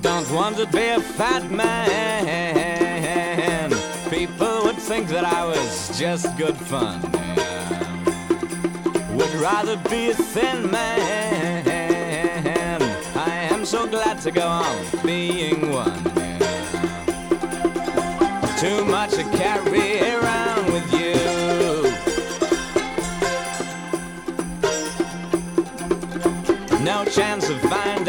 don't want to be a fat man. People would think that I was just good fun. Would rather be a thin man. I am so glad to go on being one. Too much to carry around with you. No chance of finding